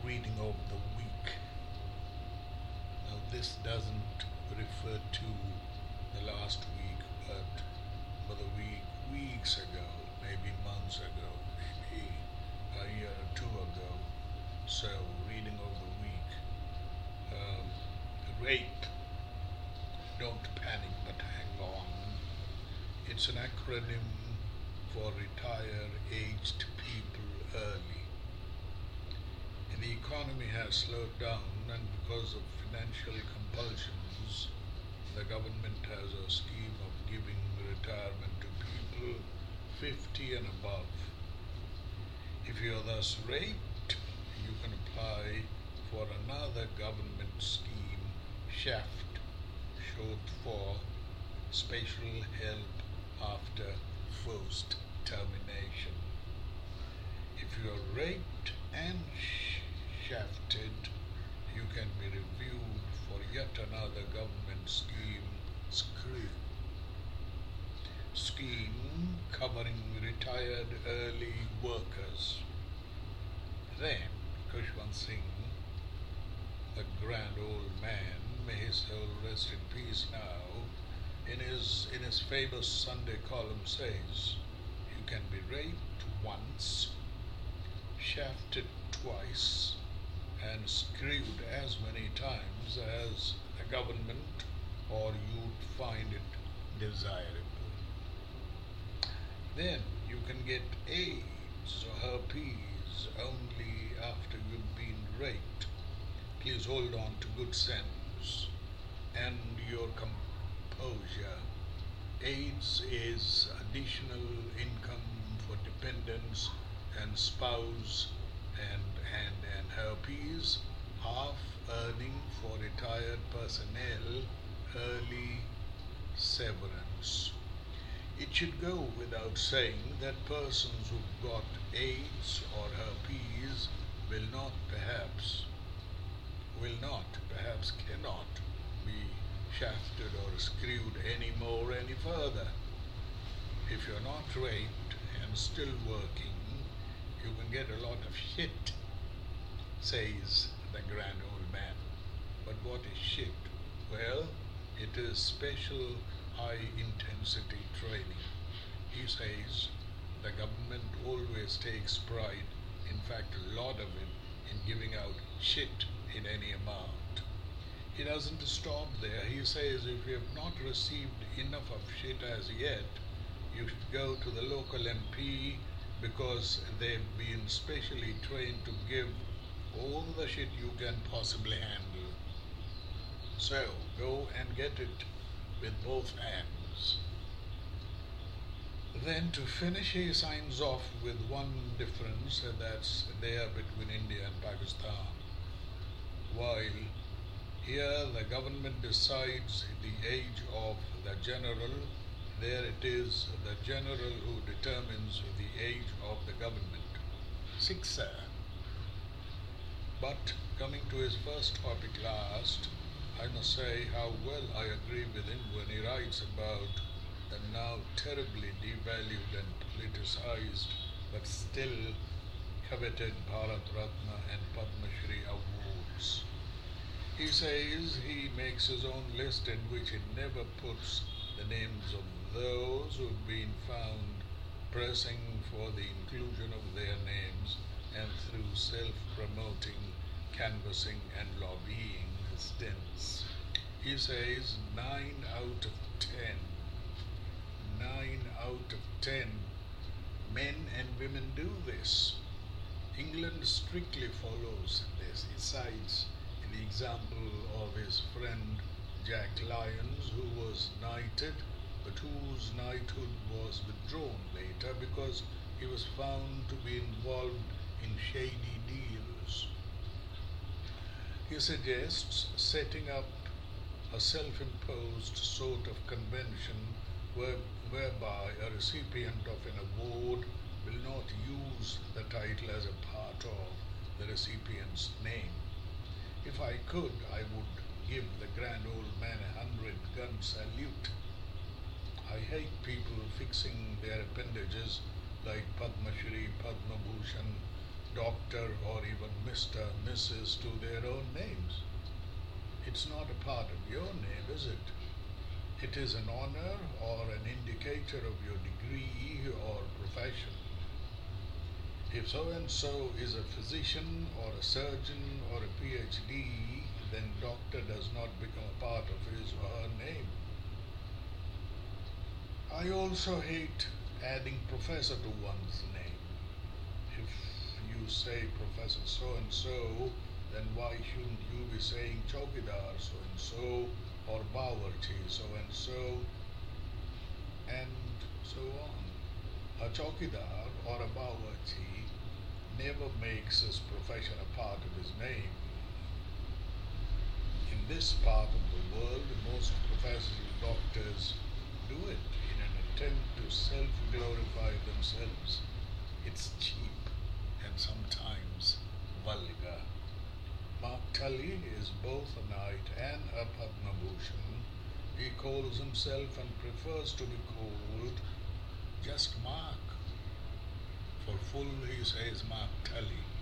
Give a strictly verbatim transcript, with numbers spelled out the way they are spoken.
reading of the week. Now, this doesn't refer to the last week, but but a week, weeks ago, maybe months ago, maybe a year or two ago. So, reading of the week. Um, rape. Don't panic, but hang on. It's an acronym for retire aged people early. And the economy has slowed down, and because of financial compulsions, the government has a scheme of giving retirement to people fifty and above. If you are thus raped, you can apply for another government scheme, SHAFT, short for Special Help After Forced Termination. If you are raped and sh- shafted, you can be reviewed for yet another government scheme, SCREW. Scheme covering retired early workers. Then, Kushwant Singh, the grand old man, may his soul rest in peace now, in his, in his famous Sunday column says, you can be raped once, shafted twice, and screwed as many times as the government or you'd find it desirable. Then you can get AIDS or herpes only after you've been raped. Please hold on to good sense and your composure. AIDS is additional income for dependents and spouse, and, and, and herpes, half earning for retired personnel, early severance. It should go without saying that persons who've got AIDS or herpes will not perhaps, will not, perhaps cannot be shafted or screwed any more any further. If you're not raped and still working, you can get a lot of shit, says the grand old man. But what is shit? Well, it is special high intensity training. He says the government always takes pride, in fact a lot of it, in giving out shit in any amount. He doesn't stop there. He says if you have not received enough of shit as yet, you should go to the local M P because they've been specially trained to give all the shit you can possibly handle. So go and get it with both hands. Then to finish, he signs off with one difference, and that's there between India and Pakistan. While here the government decides the age of the general, there it is the general who determines the age of the government. Sixer. But coming to his first topic last, I must say how well I agree with him when he writes about the now terribly devalued and politicized but still coveted Bharat Ratna and Padma Shri awards. He says he makes his own list in which he never puts the names of those who've been found pressing for the inclusion of their names and through self-promoting, canvassing and lobbying stints. He says nine out of ten, nine out of ten men and women do this. England strictly follows this. He cites the example of his friend Jack Lyons, who was knighted, but whose knighthood was withdrawn later because he was found to be involved in shady deals. He suggests setting up a self-imposed sort of convention where, whereby a recipient of an award will not use the title as a part of the recipient's name. If I could, I would give the grand old man a hundred gun salute. I hate people fixing their appendages like Padma Shri, Padma Bhushan, doctor or even Mister, Missus to their own names. It's not a part of your name, is it? It is an honor or an indicator of your degree or profession. If so and so is a physician or a surgeon or a PhD, then doctor does not become a part of his or her name. I also hate adding professor to one's name. If you say Professor so and so, then why shouldn't you be saying Chowkidar so and so or Bawarchi so and so and so on? A Chowkidar or a Bawarchi never makes his profession a part of his name. In this part of the world, most professors and doctors do it in an attempt to self-glorify themselves. It's cheap and sometimes vulgar. Mark Tully is both a knight and a Padma Bhushan. He calls himself and prefers to be called just Mark. For full he says Mark Tully.